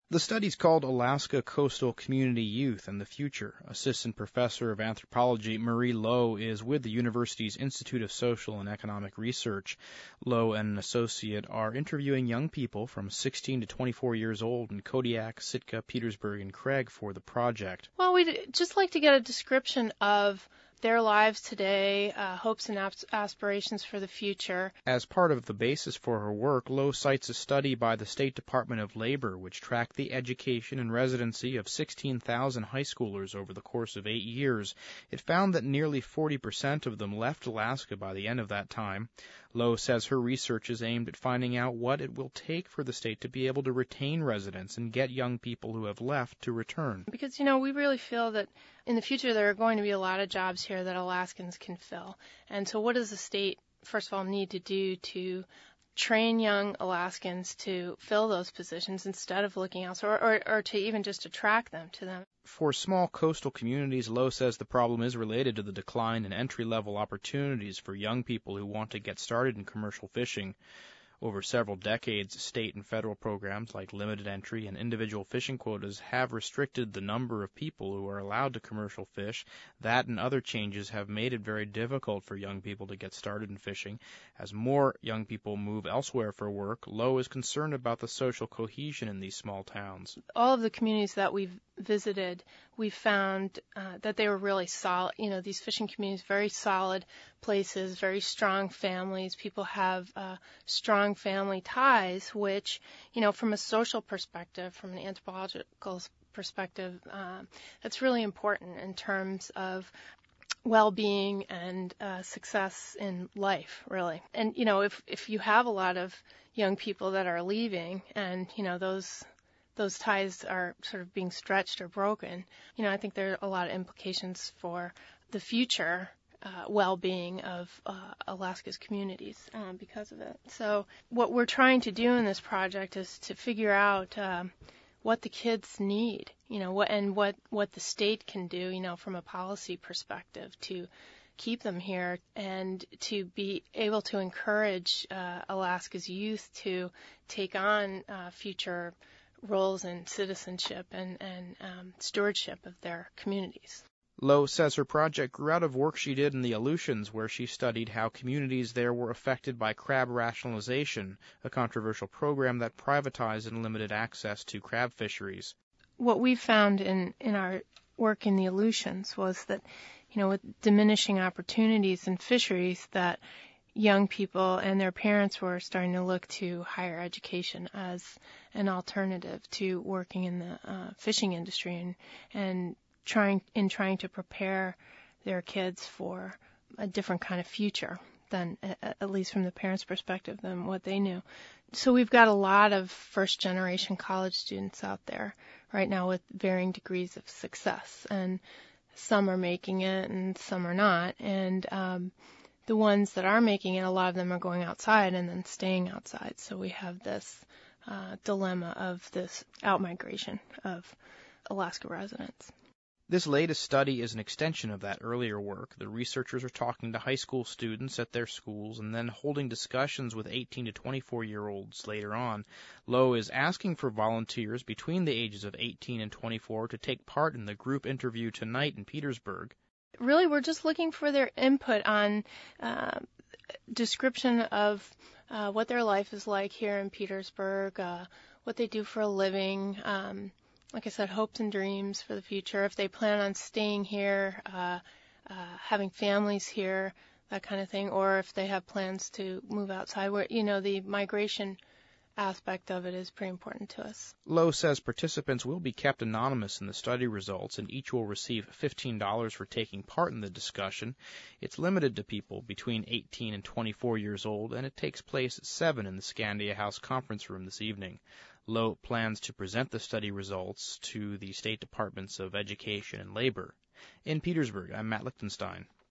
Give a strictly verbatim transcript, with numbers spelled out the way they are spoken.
The study's called Alaska Coastal Community Youth and the Future. Assistant Professor of Anthropology Marie Lowe is with the university's Institute of Social and Economic Research. Lowe and an associate are interviewing young people from sixteen to twenty-four years old in Kodiak, Sitka, Petersburg, and Craig for the project. Well, we'd just like to get a description of their lives today, uh, hopes and aspirations for the future. As part of the basis for her work, Lowe cites a study by the State Department of Labor which tracked the education and residency of sixteen thousand high schoolers over the course of eight years. It found that nearly forty percent of them left Alaska by the end of that time. Lowe says her research is aimed at finding out what it will take for the state to be able to retain residents and get young people who have left to return. Because, you know, we really feel that in the future there are going to be a lot of jobs here that Alaskans can fill. And so what does the state, first of all, need to do to train young Alaskans to fill those positions instead of looking elsewhere, or, or, or to even just attract them to them? For small coastal communities, Lowe says the problem is related to the decline in entry-level opportunities for young people who want to get started in commercial fishing. Over several decades, state and federal programs like limited entry and individual fishing quotas have restricted the number of people who are allowed to commercial fish. That and other changes have made it very difficult for young people to get started in fishing. As more young people move elsewhere for work, Lowe is concerned about the social cohesion in these small towns. All of the communities that we've visited, we found uh, that they were really solid. You know, these fishing communities, very solid places, very strong families. People have uh, strong family ties, which, you know, from a social perspective, from an anthropological perspective, um, that's really important in terms of well-being and uh, success in life, really. And, you know, if if you have a lot of young people that are leaving and, you know, those those ties are sort of being stretched or broken, you know, I think there are a lot of implications for the future uh, well-being of uh, Alaska's communities um, because of it. So what we're trying to do in this project is to figure out um, what the kids need, you know, what and what, what the state can do, you know, from a policy perspective to keep them here and to be able to encourage uh, Alaska's youth to take on uh, future roles in citizenship and, and um, stewardship of their communities. Lowe says her project grew out of work she did in the Aleutians, where she studied how communities there were affected by crab rationalization, a controversial program that privatized and limited access to crab fisheries. What we found in, in our work in the Aleutians was that, you know, with diminishing opportunities in fisheries, that young people and their parents were starting to look to higher education as an alternative to working in the uh, fishing industry and, and trying in trying to prepare their kids for a different kind of future than, at least from the parents' perspective, than what they knew. So we've got a lot of first-generation college students out there right now with varying degrees of success, and some are making it and some are not. And um, the ones that are making it, a lot of them are going outside and then staying outside. So we have this uh, dilemma of this outmigration of Alaska residents. This latest study is an extension of that earlier work. The researchers are talking to high school students at their schools and then holding discussions with eighteen to twenty-four-year-olds later on. Lowe is asking for volunteers between the ages of eighteen and twenty-four to take part in the group interview tonight in Petersburg. Really, we're just looking for their input on uh, description of uh, what their life is like here in Petersburg, uh, what they do for a living, um, like I said, hopes and dreams for the future, if they plan on staying here, uh, uh, having families here, that kind of thing, or if they have plans to move outside. Where, you know, the migration aspect of it is pretty important to us. Lowe says participants will be kept anonymous in the study results, and each will receive fifteen dollars for taking part in the discussion. It's limited to people between eighteen and twenty-four years old, and it takes place at seven in the Scandia House conference room this evening. Lowe plans to present the study results to the State Departments of Education and Labor. In Petersburg, I'm Matt Lichtenstein.